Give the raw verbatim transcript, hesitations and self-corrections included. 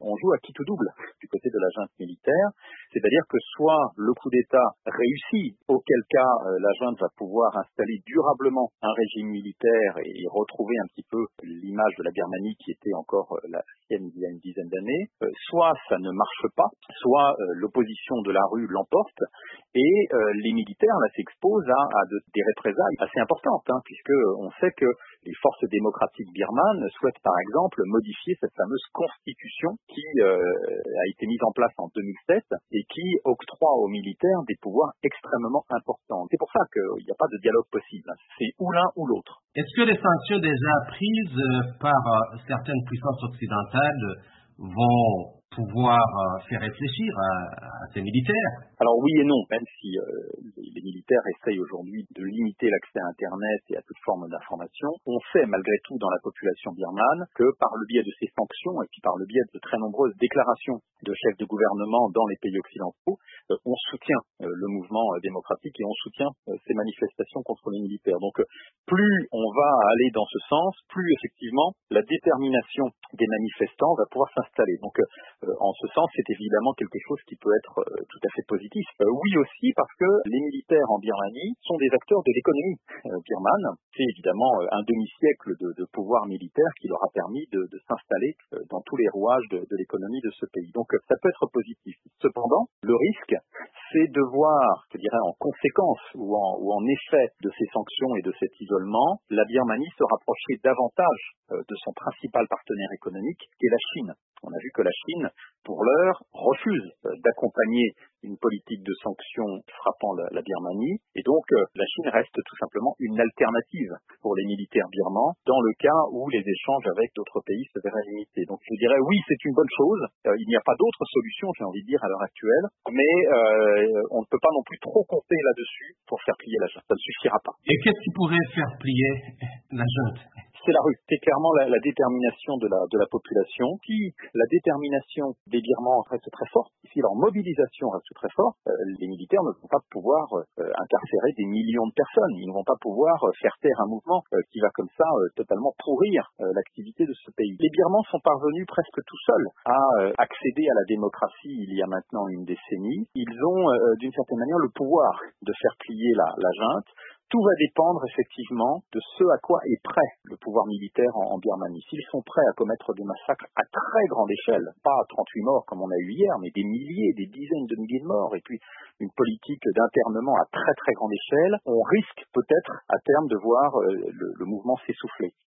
on joue à qui tout double du côté de la junte militaire, c'est-à-dire que soit le coup d'État réussit, auquel cas euh, la junte va pouvoir installer durablement un régime militaire et retrouver un petit peu l'image de la Birmanie qui était encore euh, la sienne il y a une dizaine d'années, euh, soit ça ne marche pas, soit euh, l'opposition de la rue l'emporte et euh, les militaires là s'exposent à, à de, des représailles assez importantes, hein, puisque on sait que les forces démocratiques birmanes souhaitent par exemple modifier cette fameuse constitution qui euh, a été mise en place en deux mille sept et qui octroie aux militaires des pouvoirs extrêmement importants. C'est pour ça qu'il n'y a pas de dialogue possible. C'est ou l'un ou l'autre. Est-ce que les sanctions déjà prises par certaines puissances occidentales vont pouvoir faire réfléchir à, à ces militaires? Alors oui et non, même si euh, les, les militaires essayent aujourd'hui de limiter l'accès à Internet et à toute forme d'information, on sait malgré tout dans la population birmane que par le biais de ces sanctions et puis par le biais de très nombreuses déclarations de chefs de gouvernement dans les pays occidentaux, euh, on soutient euh, le mouvement euh, démocratique et on soutient euh, ces manifestations contre les militaires. Donc euh, plus on va aller dans ce sens, plus effectivement la détermination des manifestants va pouvoir s'installer. Donc euh, en ce sens, c'est évidemment quelque chose qui peut être euh, tout à fait positif. Euh, oui aussi parce que les militaires en Birmanie sont des acteurs de l'économie euh, birmane. C'est évidemment euh, un demi-siècle de, de pouvoir militaire qui leur a permis de, de s'installer euh, dans tous les rouages de, de l'économie de ce pays. Donc euh, ça peut être positif. Cependant, le risque, c'est de voir, je dirais en conséquence ou en, ou en effet de ces sanctions et de cet isolement, la Birmanie se rapprocher davantage euh, de son principal partenaire économique, qui est la Chine. On a vu que la Chine, pour l'heure, refuse euh, d'accompagner une politique de sanctions frappant la, la Birmanie, et donc euh, la Chine reste tout simplement une alternative pour les militaires birmans, dans le cas où les échanges avec d'autres pays se verraient limités. Donc je dirais oui, c'est une bonne chose, euh, il n'y a pas d'autre solution, j'ai envie de dire, à l'heure actuelle, mais euh, on ne peut pas non plus trop compter là-dessus pour faire plier la junte, ça ne suffira pas. Et qu'est-ce qui pourrait faire plier la junte? C'est la rue, c'est clairement la, la détermination de la, de la population. Si la détermination des Birmans reste très forte, si leur mobilisation reste très forte, euh, les militaires ne vont pas pouvoir euh, incarcérer des millions de personnes. Ils ne vont pas pouvoir euh, faire taire un mouvement euh, qui va comme ça euh, totalement pourrir euh, l'activité de ce pays. Les Birmans sont parvenus presque tout seuls à euh, accéder à la démocratie il y a maintenant une décennie. Ils ont euh, d'une certaine manière le pouvoir de faire plier la, la junte. Tout va dépendre effectivement de ce à quoi est prêt le pouvoir militaire en, en Birmanie. S'ils sont prêts à commettre des massacres à très grande échelle, pas trente-huit morts comme on a eu hier, mais des milliers, des dizaines de milliers de morts, et puis une politique d'internement à très très grande échelle, on risque peut-être à terme de voir euh, le, le mouvement s'essouffler.